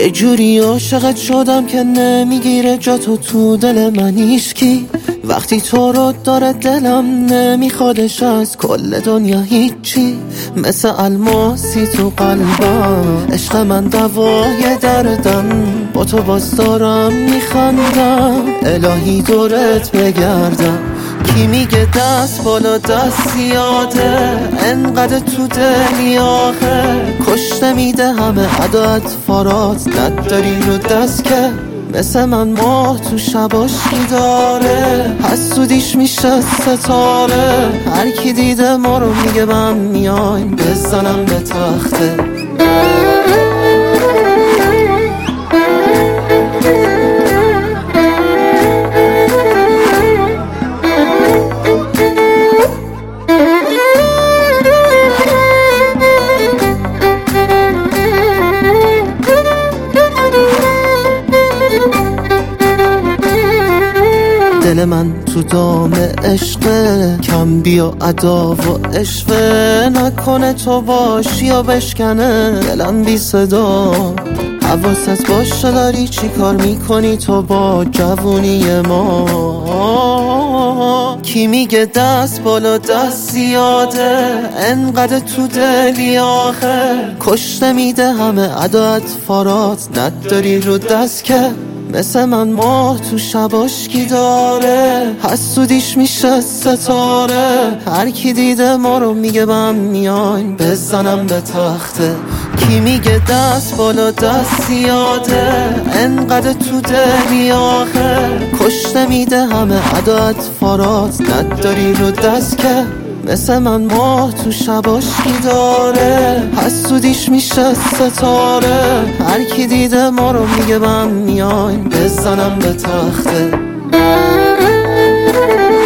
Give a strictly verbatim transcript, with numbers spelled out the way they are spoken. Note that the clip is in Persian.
یه جوری عاشقت شدم که نمیگیره جا تو تو دل من هیچکی. وقتی تو رو داره دلم نمیخوادش از کل دنیا هیچی. مثل الماسی تو قلبم عشق من دوای دردم، با تو باز دارم میخندم الهی دورت بگردم. کی میگه دست بالا دست زیاده انقدر تو دلی آخه، کشته میده همه عدد فارات نداری رو دست که مثل من ماه تو شباشکی داره، حسودیش میشه ستاره. هر کی دیده ما رو میگه من میایم بزنم به تخته. دل من تو دام عشقه، کم بیا ادا و عشقه، نکنه تو باشی و بشکنه دلم بی صدا. حواست باشه داری چی کار میکنی تو با جوونی ما. کی میگه دست بالا دست زیاده انقدر تو دلی آخه، کشته میده همه عدد فارات نداری رو دست که مثل من ماه تو شباشکی داره، حسودیش میشه ستاره. هر کی دیده ما رو میگه من میایم بزنم به تخته. کی میگه دست بالا دست زیاده انقدر تو دلی آخه، کشته میده همه عدد فارات نداری رو دست که مثل من ماه تو شباشکی داره، حسودیش میشه ستاره. هر کی دیده ما رو میگه من میایم بزنم به تخته.